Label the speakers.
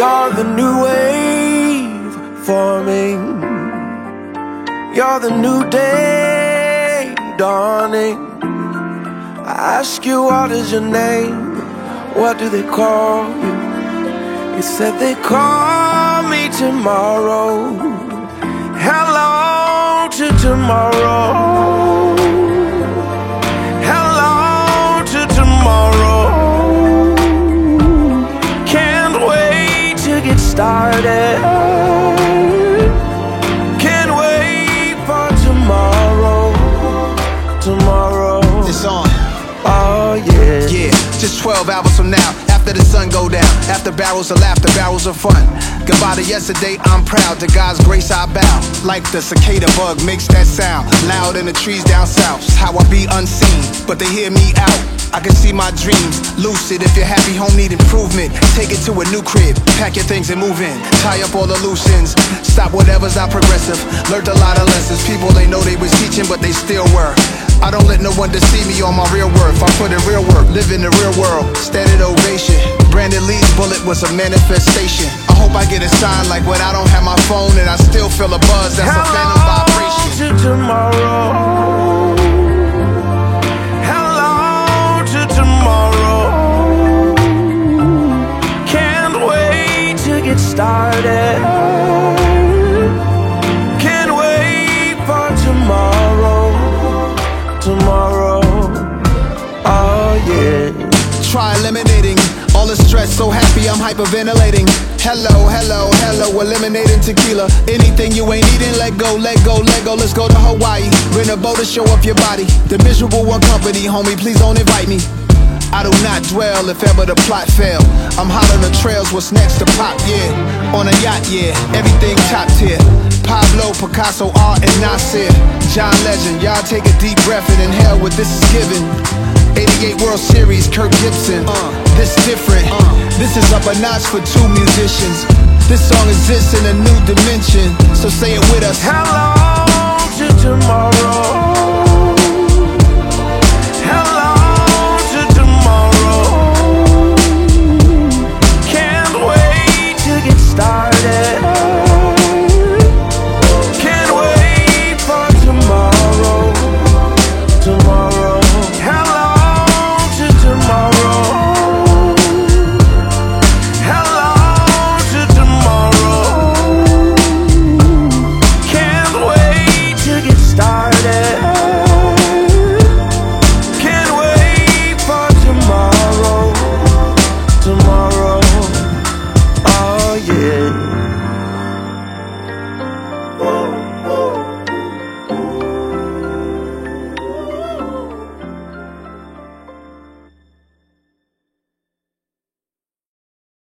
Speaker 1: You're the new wave forming. You're the new day dawning. I ask you, what is your name? What do they call you? You said they call me tomorrow. Hello to tomorrow. Hello to tomorrow. Can't wait to get started. Can't wait for tomorrow. Tomorrow.
Speaker 2: It's on.
Speaker 1: Oh yeah.
Speaker 2: Yeah, just 12 hours from now, after the sun go down, after barrels of laughter, barrels of fun. Goodbye to yesterday, I'm proud. To God's grace I bow. Like the cicada bug makes that sound loud in the trees down south. How I be unseen, but they hear me out. I can see my dreams lucid. If you're happy, home need improvement. Take it to a new crib, pack your things and move in. Tie up all the loose ends, stop whatever's not progressive. Learned a lot of lessons. People they know they was teaching, but they still were. I don't let no one deceive me on my real worth. I put in real work, live in the real world. Standing ovation. Brandon Lee's bullet was a manifestation. I hope I get a sign like when I don't have my phone and I still feel a buzz. That's a phantom vibration.
Speaker 1: Hello to tomorrow. Hello to tomorrow. Can't wait to get started. Can't wait for tomorrow. Tomorrow, oh yeah.
Speaker 2: Try eliminating all the stress, so happy I'm hyperventilating. Hello, hello, hello, eliminating tequila. Anything you ain't eating, let go, let go, let go. Let's go to Hawaii, rent a boat to show up your body. The miserable one company, homie, please don't invite me. I do not dwell if ever the plot fail. I'm hot on the trails, what's next to pop, yeah. On a yacht, yeah, everything top tier. Pablo, Picasso, art, and Nasir. John Legend, y'all take a deep breath and inhale what this is given. 88 World Series, Kirk Gibson. This different. This is up a notch for two musicians. This song exists in a new dimension, so say it with us.
Speaker 1: Hello